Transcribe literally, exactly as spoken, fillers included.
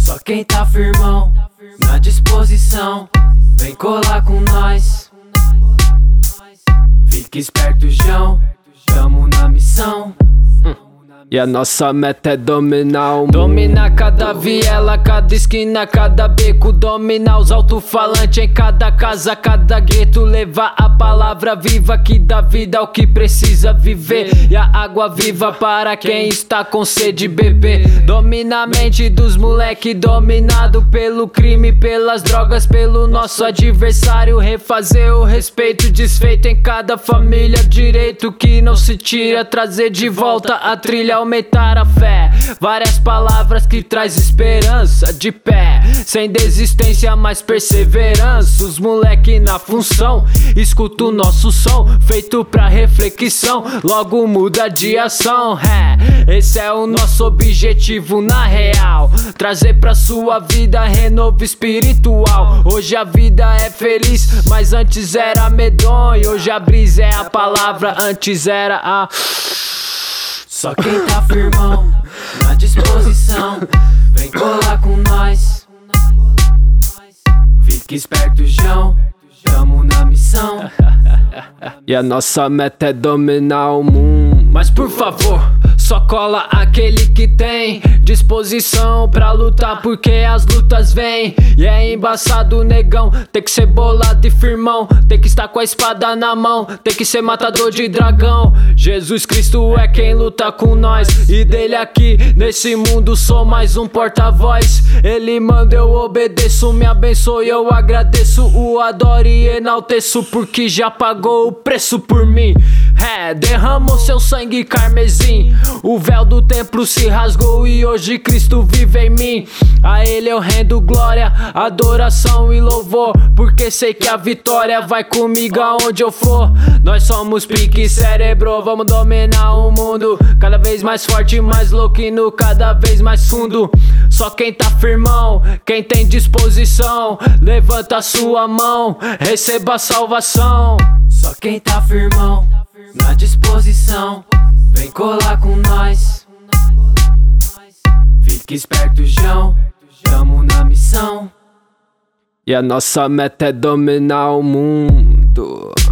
Só quem tá firmão, na disposição, vem colar com nós. Fique esperto, João, tamo na missão. E a nossa meta é dominar o mundo. Dominar cada viela, cada esquina, cada beco. Dominar os alto-falantes em cada casa, cada gueto. Levar a palavra viva que dá vida ao que precisa viver. E a água viva para quem está com sede beber. Domina a mente dos moleque dominado pelo crime, pelas drogas, pelo nosso adversário. Refazer o respeito desfeito em cada família. Direito que não se tira, trazer de volta a trilha, aumentar a fé. Várias palavras que traz esperança de pé, sem desistência, mas perseverança. Os moleque na função, escuta o nosso som, feito pra reflexão, logo muda de ação. É, esse é o nosso objetivo na real, trazer pra sua vida renovo espiritual. Hoje a vida é feliz, mas antes era medonho. Hoje a brisa é a palavra, antes era a... Só quem tá firmão, na disposição, vem colar com nós. Fique esperto, João, tamo na missão. E a nossa meta é dominar o mundo. Mas por favor, só cola aquele que tem disposição pra lutar, porque as lutas vêm. E é embaçado, negão, tem que ser bolado e firmão, tem que estar com a espada na mão, tem que ser matador de dragão. Jesus Cristo é quem luta com nós, e dele aqui nesse mundo sou mais um porta-voz. Ele manda, eu obedeço, me abençoe, eu agradeço, o adoro e enalteço, porque já pagou o preço por mim. É, derramou seu sangue carmesim, o véu do templo se rasgou e hoje Cristo vive em mim. A ele eu rendo glória, adoração e louvor, porque sei que a vitória vai comigo aonde eu for. Nós somos pique cérebro, vamos dominar o mundo, cada vez mais forte, mais louco e no cada vez mais fundo. Só quem tá firmão, quem tem disposição, levanta a sua mão, receba a salvação. Só quem tá firmão, na disposição, vem colar com nós. Fique esperto, João, tamo na missão. E a nossa meta é dominar o mundo.